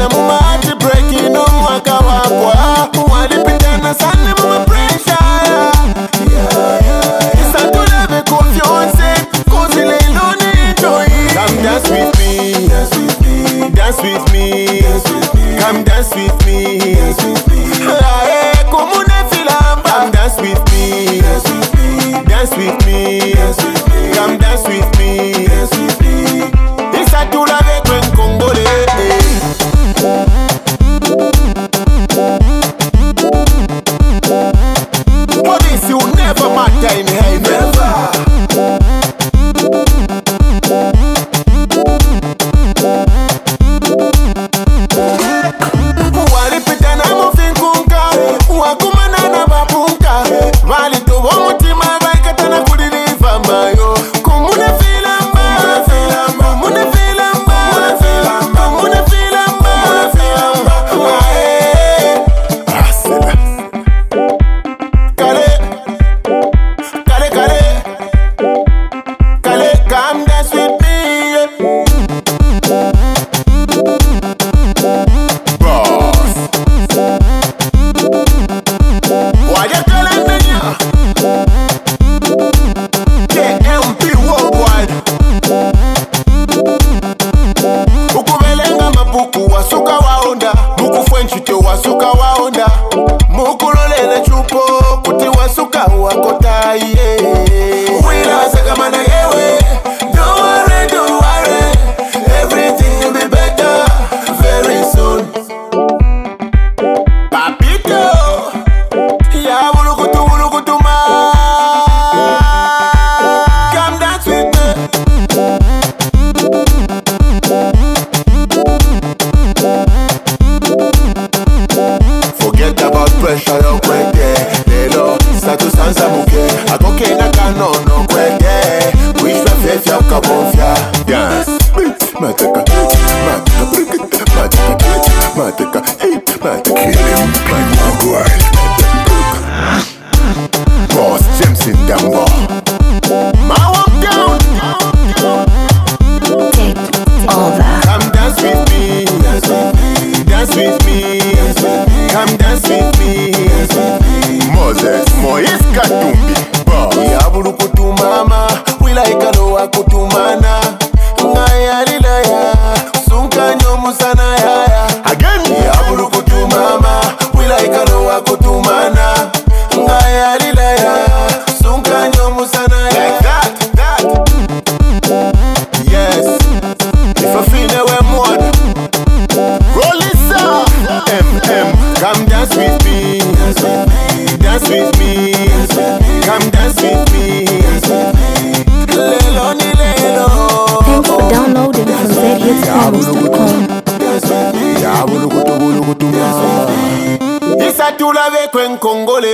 na muma heart breaking no mwaka wakwa. Walipitana sana muma pressure. Isa tulave confiance, cause ile ilone enjoy. Come dance with me, dance with me, dance with me, come dance with me, dance with me. Come dance with me, dance with me, dance with me, come dance with me, dance with me. It's a tool avec un Congolais. For this you never matter in heaven. Never. It's a tool avec un Congolais.